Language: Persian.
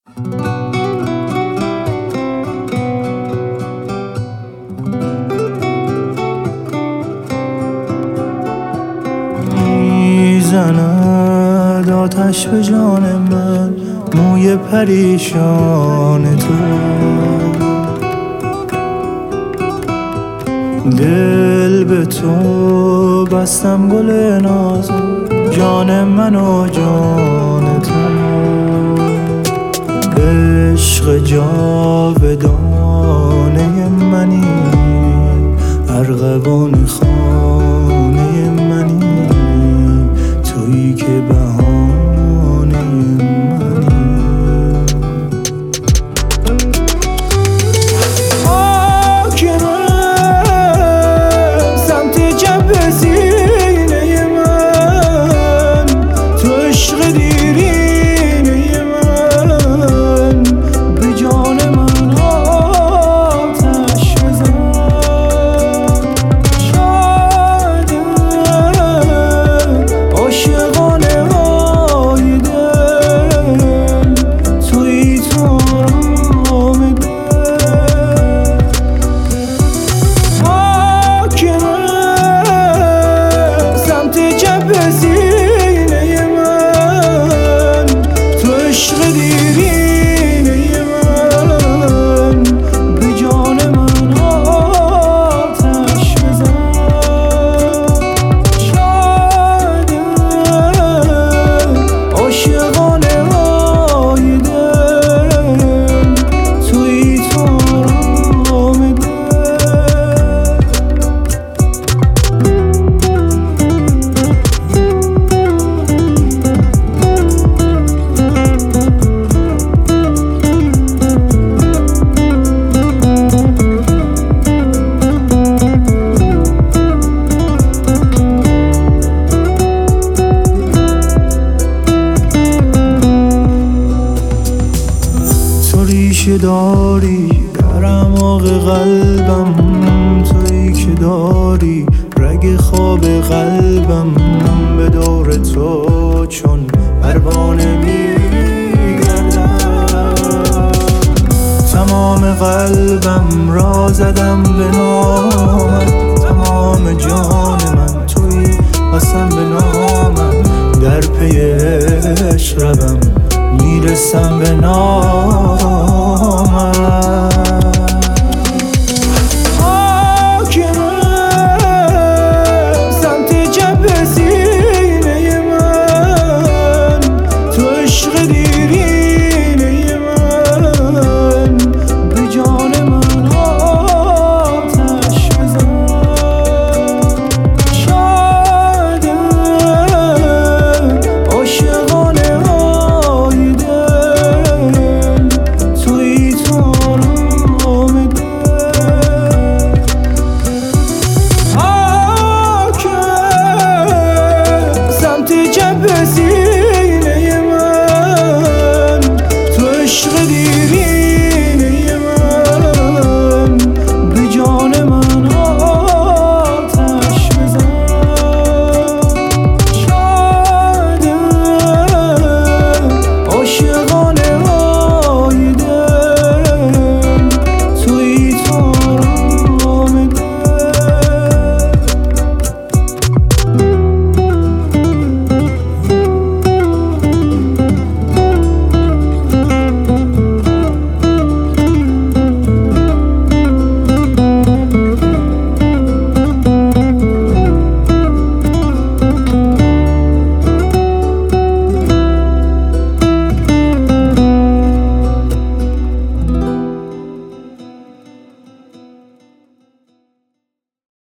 میزند آتش به جان من موی پریشان تو، دل به تو بستم گل نازک جان من و جان تو، عشق جاودانه منی ارغوان خانه منی تویی که بهانه منی. ریشه داری در اعماق قلبم، تویی که داری رگ خواب قلبم، به دور تو چون پروانه میگردم، تمام قلبم را زدم به نامت، تمام جان من تویی قسم به نامم، در پی عشق روم میرسم به نام